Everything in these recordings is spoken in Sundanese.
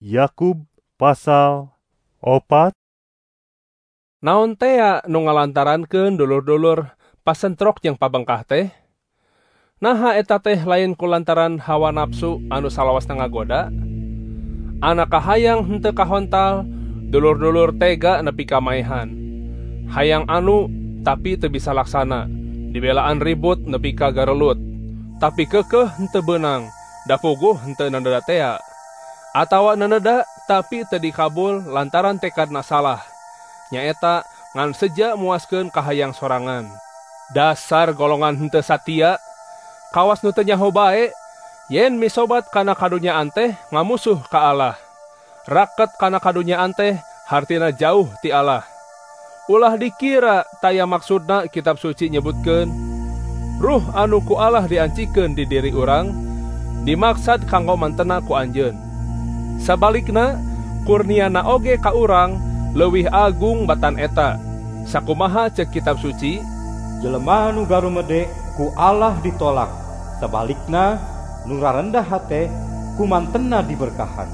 Yakub pasal 4. Naon tea nu ngalantarankeun dulur-dulur pasentrok jeung pabengkah teh? Naha eta teh lain kulantaran hawa nafsu anu salawasna ngagoda? Anak kahayang henteu kahontal, dulur-dulur tega nepi ka maehan. Hayang anu tapi teu bisa laksana, dibelaan ribut nepi ka garelut. Tapi keukeuh henteu beunang, da puguh henteu naneda tea. Atawa naneda tapi teu dikabul lantaran tekadna salah. Nyaeta ngan seja muaskeun kahayang sorangan. Dasar golongan henteu satia, kawas nu teu nyaho bae, yen misobat kana kadunyaan teh ngamusuh ka Allah. Raket kana kadunyaan teh hartina jauh ti Allah. Ulah dikira taya maksudna kitab suci nyebutkeun, ruh anu ku Allah diancikeun di diri urang, dimaksad kanggo mantena ku anjeun. Sabalikna, kurniana oge ka urang leuwih agung batan eta. Sakumaha ceuk kitab suci? Jelema nu garumede ku Allah ditolak, sabalikna nu rarendah hate ku mantenna diberkahan.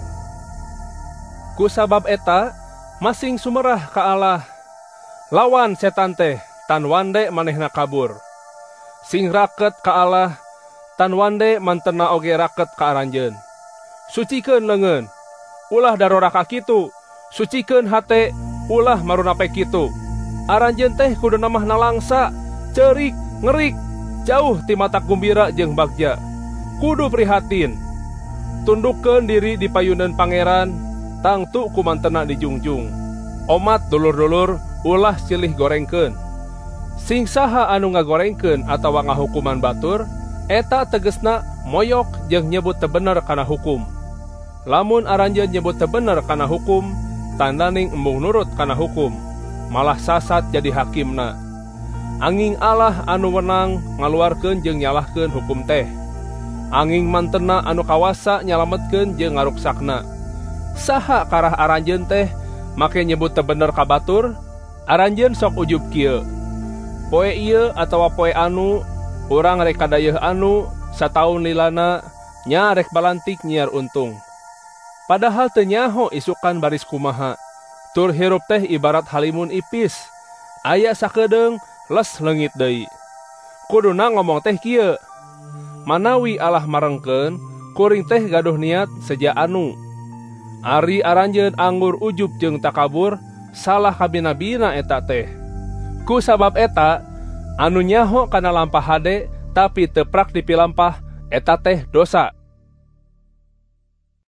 Ku sabab eta, masing sumerah ka Allah. Lawan setan teh, tan wande manehna kabur. Sing raket ka Allah, tan wande mantena oge raket ka aranjeun. Sucikeun leungeun, ulah daroraka kitu. Sucikeun hate, ulah marunape kitu. Aranjeun teh kuduna mah nalangsa, ceurik, ngerik, jauh ti mata gumbira jeung bagja. Kudu prihatin. Tundukkeun diri di payuneun Pangeran, tangtu kumantena dijungjung. Omat dulur-dulur, ulah silih gorengkeun. Sing saha anu ngagorengkeun atawa ngahukuman batur, eta tegesna moyok jeung nyebut teu bener kana hukum. Lamun aranjeun nyebut teu bener kana hukum, tandaning embung nurut kana hukum, malah sasat jadi hakimna. Anging Allah anu wenang ngaluarkeun jeung nyalahkeun hukum teh. Anging mantena anu kawasa nyalametkeun jeung ngaruksakna. Saha karah aranjeun teh make nyebut teu bener ka batur? Aranjeun sok ujub kieu. Poe ieu atawa poe anu, urang rek kadayeuh anu sataun lilana nya rek balantik nyiar untung. Padahal teu nyaho isukan baris kumaha. Tur hirup teh ibarat halimun ipis, aya sakedeung les leungit deui. Kuduna ngomong teh kieu, manawi Allah marengkeun, kuring teh gaduh niat seja anu. Ari aranjeun anggur ujub jeung takabur, salah kabina-bina eta teh. Ku sabab eta, anu nyaho kana lampah hade tapi teu prak dipilampah, eta teh dosa.